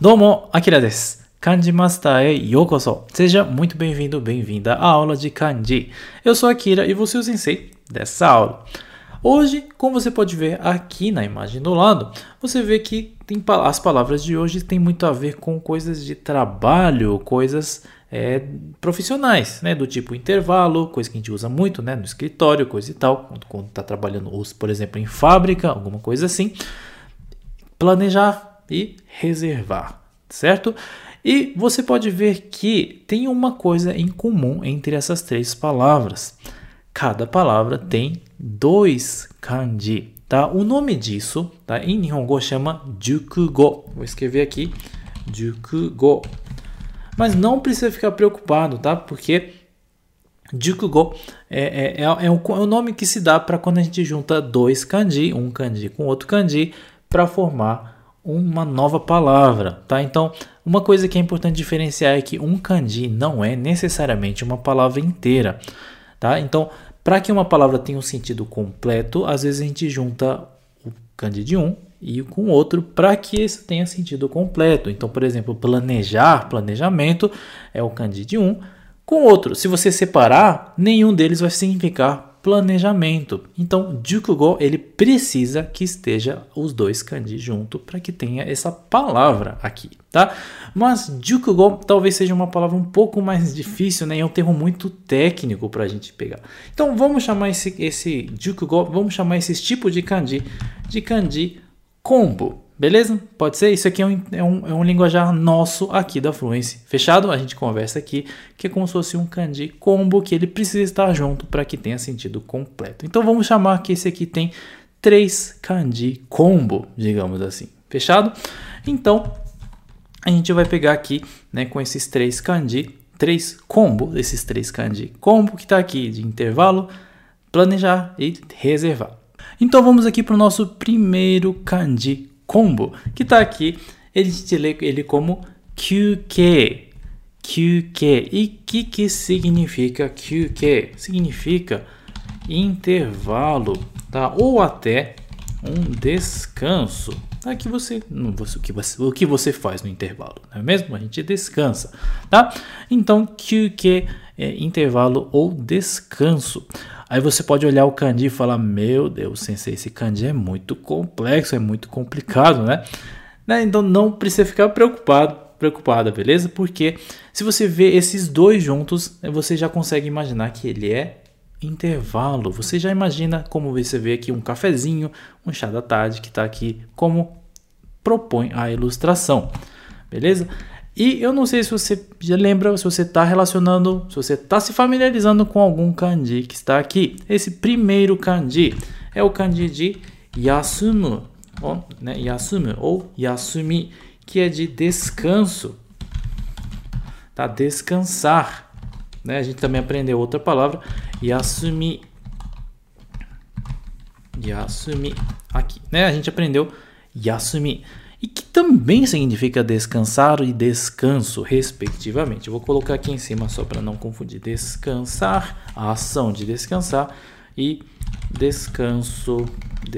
Domo, Akira desu. Kanji Master e Yokoso. Seja muito bem-vindo, bem-vinda à aula de Kanji. Eu sou Akira e vou ser o sensei dessa aula. Hoje, como você pode ver aqui na imagem do lado, você vê que as palavras de hoje têm muito a ver com coisas de trabalho, coisas profissionais, né? Do tipo intervalo, coisa que a gente usa muito, né? No escritório, coisa e tal, quando está trabalhando, por exemplo, em fábrica, alguma coisa assim. Planejar e reservar, certo? E você pode ver que tem uma coisa em comum entre essas três palavras. Cada palavra tem 2 kanji, tá? O nome disso, tá? Em Nihongo chama jukugo. Vou escrever aqui, jukugo. Mas não precisa ficar preocupado, tá? Porque jukugo é o nome que se dá para quando a gente junta 2 kanji, um kanji com outro kanji, para formar uma nova palavra, tá? Então, uma coisa que é importante diferenciar é que um kanji não é necessariamente uma palavra inteira, tá? Então, para que uma palavra tenha um sentido completo, às vezes a gente junta o kanji de um e com o outro para que isso tenha sentido completo. Então, por exemplo, planejar, planejamento é o kanji de um com o outro. Se você separar, nenhum deles vai significar planejamento. Então, jukugo, ele precisa que esteja os 2 kanji junto para que tenha essa palavra aqui, tá? Mas jukugo talvez seja uma palavra um pouco mais difícil, né? É um termo muito técnico para a gente pegar. Então, vamos chamar esse jukugo, vamos chamar esse tipo de kanji kombu. Beleza? Pode ser? Isso aqui é um linguajar nosso aqui da Fluency. Fechado? A gente conversa aqui que é como se fosse um kanji kombu que ele precisa estar junto para que tenha sentido completo. Então vamos chamar que esse aqui tem 3 kanji kombu, digamos assim. Fechado? Então a gente vai pegar aqui, né, com esses 3 kanji, 3 kombu, esses 3 kanji kombu que está aqui de intervalo, planejar e reservar. Então vamos aqui para o nosso primeiro kanji kombu, que está aqui, a gente lê ele como kyuke. Kyuke. E o que significa kyuke? Significa intervalo, tá? Ou até um descanso. Tá? O que você faz no intervalo, não é mesmo? A gente descansa, tá? Então, kyuke é intervalo ou descanso. Aí você pode olhar o kanji e falar, meu Deus, sensei, esse kanji é muito complexo, é muito complicado, né? Então não precisa ficar preocupada, beleza? Porque se você vê esses 2 juntos, você já consegue imaginar que ele é intervalo. Você já imagina como você vê aqui um cafezinho, um chá da tarde que está aqui, como propõe a ilustração, beleza? E eu não sei se você já lembra, se você está relacionando, se você está se familiarizando com algum kanji que está aqui. Esse primeiro kanji é o kanji de yasumu, né? Yasumu ou yasumi, que é de descanso, tá? Descansar, né? A gente também aprendeu outra palavra, yasumi, aqui, né? A gente aprendeu yasumi, e que também significa descansar e descanso, respectivamente. Eu vou colocar aqui em cima só para não confundir. Descansar, a ação de descansar, e descanso,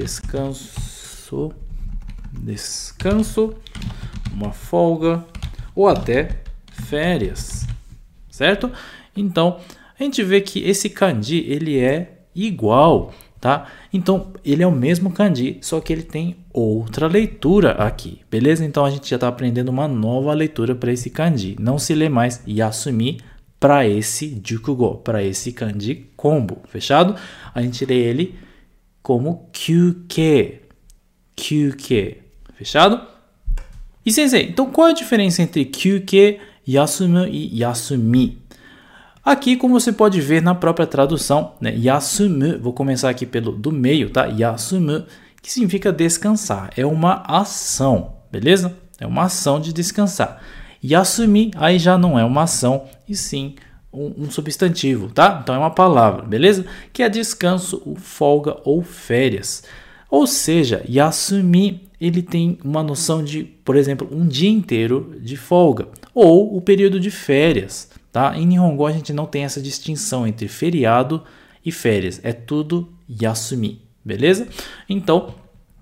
uma folga, ou até férias, certo? Então, a gente vê que esse kanji, ele é igual, tá? Então, ele é o mesmo kanji, só que ele tem outra leitura aqui, beleza? Então, a gente já está aprendendo uma nova leitura para esse kanji. Não se lê mais yasumi para esse jukugo, para esse kanji kombu, fechado? A gente lê ele como kyuke, fechado? E sensei, então qual é a diferença entre kyuke, yasumu e yasumi? Aqui, como você pode ver na própria tradução, né, yasumu, vou começar aqui do meio, tá? Yasumu, que significa descansar, é uma ação, beleza? É uma ação de descansar. Yasumi, aí já não é uma ação, e sim um substantivo, tá? Então é uma palavra, beleza? Que é descanso, folga ou férias. Ou seja, yasumi, ele tem uma noção de, por exemplo, um dia inteiro de folga, ou o período de férias. Tá? Em Nihongo a gente não tem essa distinção entre feriado e férias. É tudo yasumi, beleza? Então,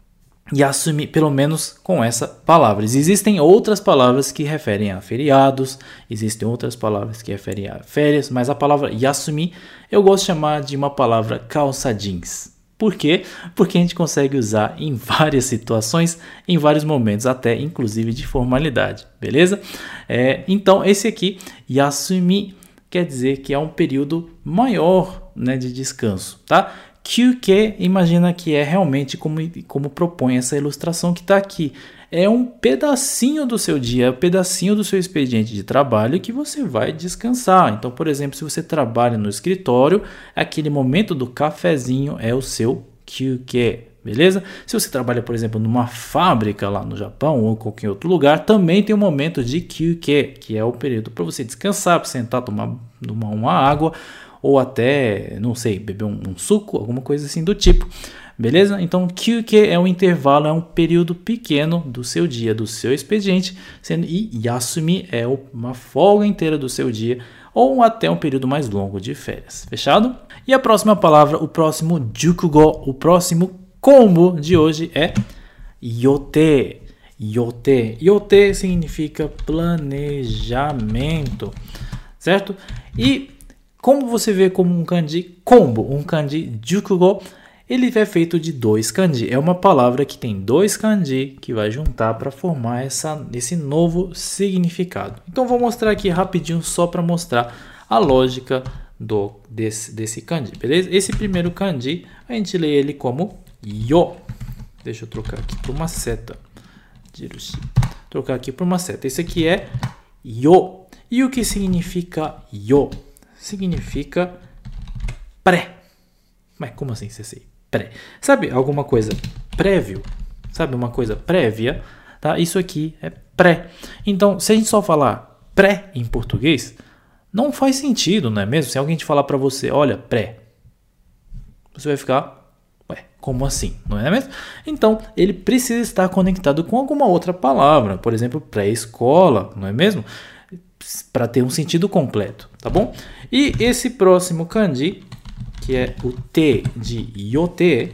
Yasumi, pelo menos com essa palavra. Existem outras palavras que referem a feriados, existem outras palavras que referem a férias, mas a palavra Yasumi eu gosto de chamar de uma palavra calça jeans. Por quê? Porque a gente consegue usar em várias situações, em vários momentos, até inclusive de formalidade, beleza? Então esse aqui, Yasumi, quer dizer que é um período maior, né, de descanso, tá? Kyuke, imagina que é realmente como propõe essa ilustração que está aqui. É um pedacinho do seu dia, um pedacinho do seu expediente de trabalho que você vai descansar. Então, por exemplo, se você trabalha no escritório, aquele momento do cafezinho é o seu Kyuke, beleza? Se você trabalha, por exemplo, numa fábrica lá no Japão ou qualquer outro lugar, também tem um momento de Kyuke, que é o período para você descansar, para sentar, tomar uma água, ou até, não sei, beber um suco, alguma coisa assim do tipo, beleza? Então, Kyuke é um intervalo, é um período pequeno do seu dia, do seu expediente, e Yasumi é uma folga inteira do seu dia, ou até um período mais longo de férias, fechado? E a próxima palavra, o próximo jukugo, o próximo combo de hoje é yote. Yote significa planejamento, certo? E como você vê como um kanji combo, um kanji jukugo, ele é feito de 2 kanji. É uma palavra que tem 2 kanji que vai juntar para formar esse novo significado. Então vou mostrar aqui rapidinho só para mostrar a lógica desse kanji, beleza? Esse primeiro kanji, a gente lê ele como yo. Deixa eu trocar aqui por uma seta. Trocar aqui por uma seta. Esse aqui é yo. E o que significa yo? Significa pré. Mas como assim, CC? Pré. Sabe alguma coisa prévio? Sabe uma coisa prévia? Tá? Isso aqui é pré. Então, se a gente só falar pré em português, não faz sentido, não é mesmo? Se alguém te falar para você, olha, pré, você vai ficar, ué, como assim? Não é mesmo? Então, ele precisa estar conectado com alguma outra palavra. Por exemplo, pré-escola, não é mesmo? Para ter um sentido completo, tá bom? E esse próximo kanji, que é o te de yote,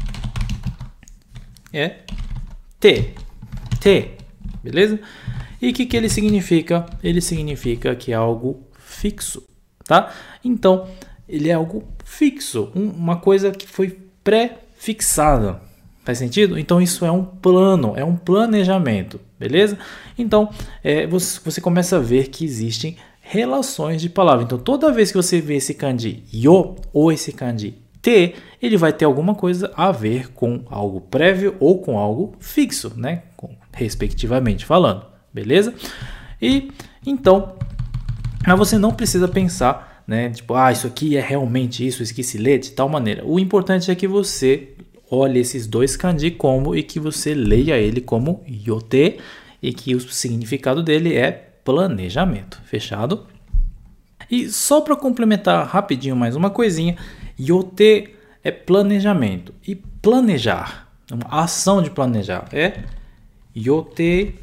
é te, beleza? E o que ele significa? Ele significa que é algo fixo, tá? Então, ele é algo fixo, uma coisa que foi pré-fixada. Faz sentido? Então isso é um plano, é um planejamento, beleza? Então você começa a ver que existem relações de palavra. Então toda vez que você vê esse kanji yo ou esse kanji te, ele vai ter alguma coisa a ver com algo prévio ou com algo fixo, né? Respectivamente falando, beleza? E então você não precisa pensar, né? Tipo, isso aqui é realmente isso que se lê de tal maneira. O importante é que você olhe esses 2 kanji combo e que você leia ele como yote e que o significado dele é planejamento, fechado? E só para complementar rapidinho mais uma coisinha, yote é planejamento e planejar, uma ação de planejar é yote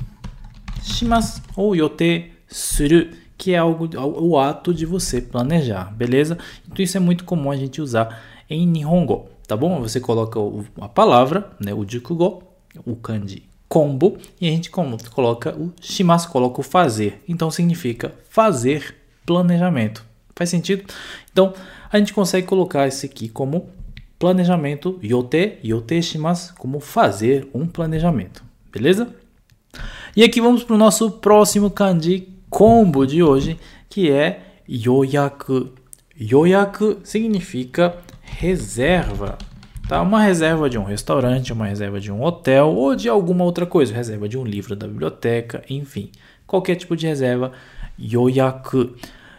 shimasu ou yote suru, que é o ato de você planejar, beleza? Então isso é muito comum a gente usar em Nihongo. Tá bom? Você coloca a palavra, né, o jukugo, o kanji combo, e a gente coloca o shimasu, coloca o fazer. Então significa fazer planejamento. Faz sentido? Então a gente consegue colocar esse aqui como planejamento, yote shimasu, como fazer um planejamento. Beleza? E aqui vamos para o nosso próximo kanji combo de hoje, que é yoyaku. Yoyaku significa reserva, tá? Uma reserva de um restaurante, uma reserva de um hotel ou de alguma outra coisa, reserva de um livro da biblioteca, enfim, qualquer tipo de reserva, yoyaku.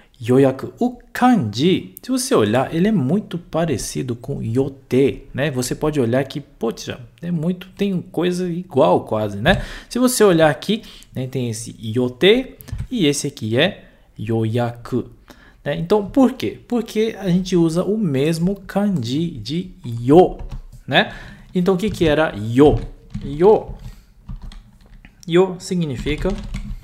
O kanji, se você olhar, ele é muito parecido com yote, né? Você pode olhar que, poxa, tem coisa igual quase, né? Se você olhar aqui, né, tem esse yote e esse aqui é yoyaku. Então, por quê? Porque a gente usa o mesmo kanji de yo, né? Então, o que era yo? Yo significa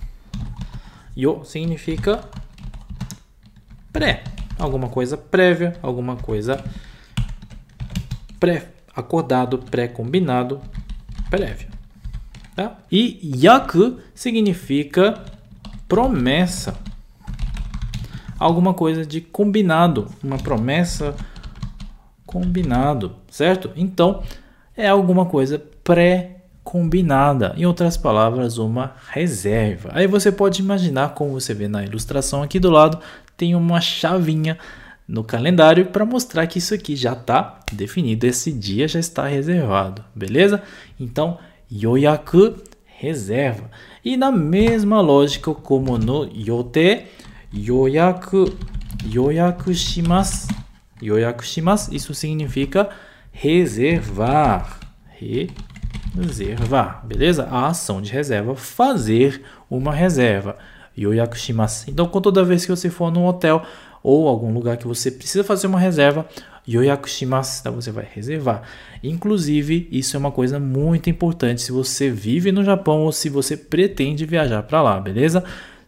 pré. Alguma coisa prévia, alguma coisa pré-acordado, pré-combinado, prévia. Tá? E yaku significa promessa. Alguma coisa de combinado. Uma promessa combinado, certo? Então, é alguma coisa pré-combinada. Em outras palavras, uma reserva. Aí você pode imaginar, como você vê na ilustração aqui do lado, tem uma chavinha no calendário para mostrar que isso aqui já está definido. Esse dia já está reservado, beleza? Então, yoyaku, reserva. E na mesma lógica como no yote, yoyaku shimasu. Yoyaku shimasu, isso significa reservar. Reservar, beleza? A ação de reserva, fazer uma reserva. Yoyaku shimasu. Então, toda vez que você for num hotel ou algum lugar que você precisa fazer uma reserva, yoyaku shimasu, então você vai reservar. Inclusive, isso é uma coisa muito importante se você vive no Japão ou se você pretende viajar para lá, beleza?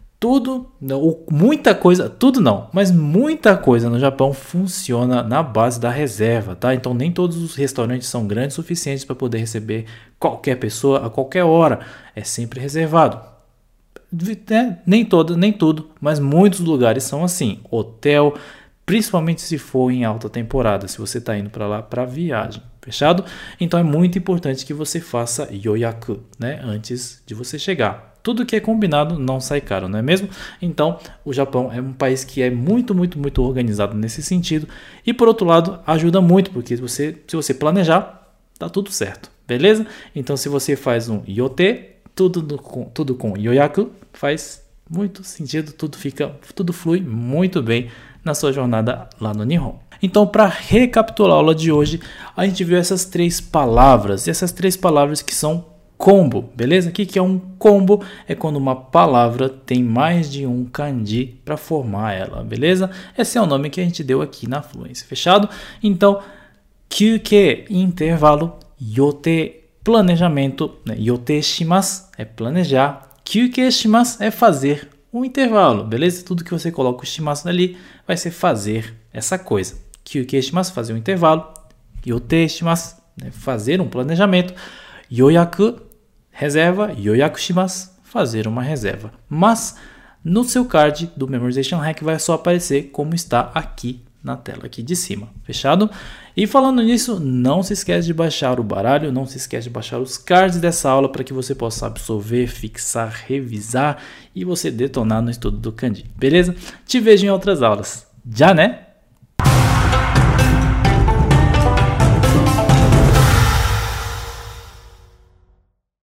Muita coisa no Japão funciona na base da reserva, tá? Então nem todos os restaurantes são grandes o suficientes para poder receber qualquer pessoa a qualquer hora. É sempre reservado. Nem tudo, mas muitos lugares são assim. Hotel, principalmente se for em alta temporada, se você está indo para lá para viagem, fechado? Então é muito importante que você faça yoyaku, né? Antes de você chegar. Tudo que é combinado não sai caro, não é mesmo? Então, o Japão é um país que é muito organizado nesse sentido. E, por outro lado, ajuda muito, porque se você planejar, tá tudo certo, beleza? Então, se você faz um yote, tudo com yoyaku, faz muito sentido, tudo flui muito bem na sua jornada lá no Nihon. Então, para recapitular a aula de hoje, a gente viu essas 3 palavras, e essas 3 palavras que são combo, beleza? O que é um combo? É quando uma palavra tem mais de um kanji para formar ela, beleza? Esse é o nome que a gente deu aqui na Fluência, fechado? Então, kyuke, intervalo, yote, planejamento, né? Yote shimasu é planejar, kyuke shimasu é fazer um intervalo, beleza? Tudo que você coloca o shimasu ali vai ser fazer essa coisa. Kyuke shimasu, fazer um intervalo, yote shimasu, né? Fazer um planejamento, yoyaku, reserva, yoyaku shimasu, fazer uma reserva. Mas no seu card do Memorization Hack vai só aparecer como está aqui na tela aqui de cima, fechado? E falando nisso, não se esquece de baixar o baralho, não se esquece de baixar os cards dessa aula para que você possa absorver, fixar, revisar e você detonar no estudo do kanji, beleza? Te vejo em outras aulas. Já, né?